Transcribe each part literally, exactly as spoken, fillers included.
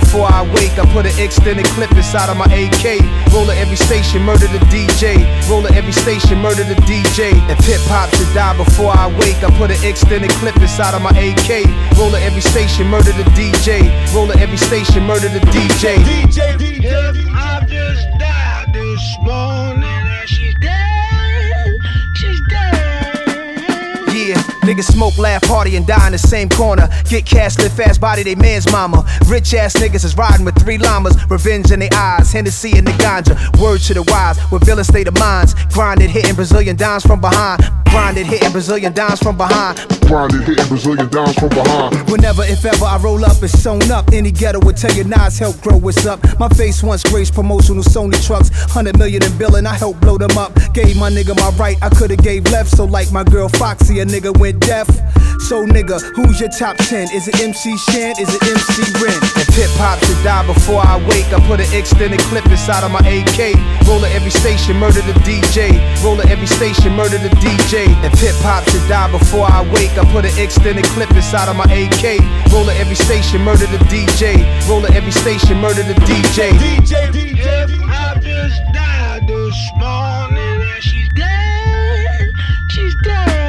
before I wake. I put an extended clip inside of my A K. Roll at every station, murder the D J. Roll at every station, murder the D J. If hip-hop should die before I wake, I put an extended clip inside of my A K. Roll at every station, murder the D J. Roll at every station, murder the D J. D J, D J. I just died this morning and she's dead. She's dead. Yeah, niggas smoke, laugh, party, and die in the same corner. Get cash, live fast, body they man's mama. Rich ass niggas is riding with three llamas. Revenge in their eyes, Hennessy in the ganja. Word to the wise, with villain state of minds. Grinded, hitting Brazilian dimes from behind. Grinded, hitting Brazilian dimes from behind. Grinded, hitting Brazilian dimes from behind. Whenever, if ever, I roll up, it's sewn up. Any ghetto would tell you Nas help grow what's up. My face once graced promotional Sony trucks. Hundred million in billing, I helped blow them up. Gave my nigga my right, I could've gave left. So like my girl Foxy, a nigga went deaf. So nigga, who's your top ten? Is it M C Shan? Is it M C Ren? If hip-hop should die before I wake, I put an extended clip inside of my A K. Roll at every station, murder the D J. Roll at every station, murder the D J. If hip-hop should die before I wake, I put an extended clip inside of my A K. Roll at every station, murder the D J. Roll at every station, murder the D J. D J, D J. I just died this morning and she's dead. She's dead.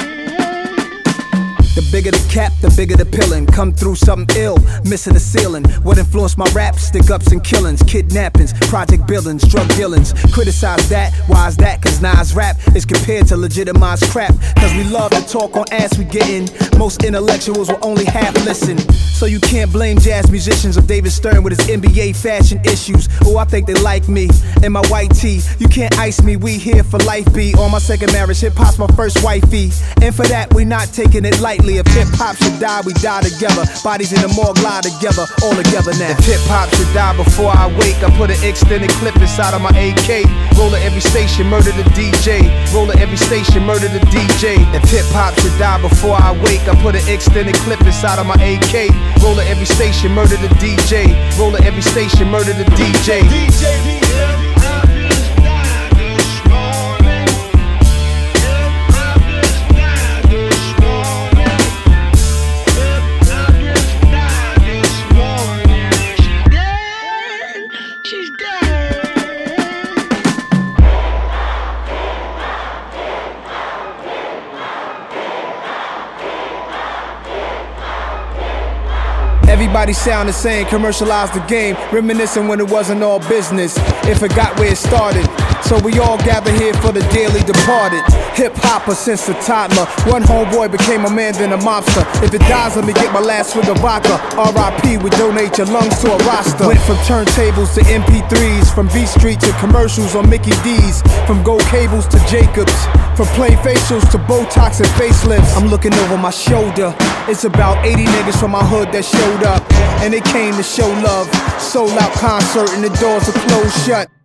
The bigger the cap, the bigger the pillin'. Come through something ill, missing the ceiling. What influenced my rap? Stick-ups and killings, kidnappings, project buildings, drug dealings. Criticize that, why is that? Cause Nas rap is compared to legitimized crap. Cause we love to talk on ass we gettin'. Most intellectuals will only half listen. So you can't blame jazz musicians or David Stern with his N B A fashion issues. Oh, I think they like me and my white tee. You can't ice me, we here for life, B. On my second marriage, hip-hop's my first wifey. And for that, we not taking it lightly. If hip-hop should die, we die together. Bodies in the morgue lie together, all together now. If hip-hop should die before I wake, I put an extended clip inside of my A K. Roll at every station, murder the D J. Roll at every station, murder the D J. If hip-hop should die before I wake, I put an extended clip inside of my A K. Roll at every station, murder the D J. Roll at every station, murder the D J. D J, D J. Everybody sound the same, commercialize the game, reminiscing when it wasn't all business. It forgot where it started, so we all gather here for the dearly departed. Hip-hopper since the toddler, one homeboy became a man then a mobster. If it dies, let me get my last swig of vodka. R I P, we donate your lungs to a roster. Went from turntables to M P threes, from V Street to commercials on Mickey D's, from gold cables to Jacobs, from plain facials to Botox and facelifts. I'm looking over my shoulder, it's about eighty niggas from my hood that showed up, and they came to show love. Sold out concert and the doors are closed shut.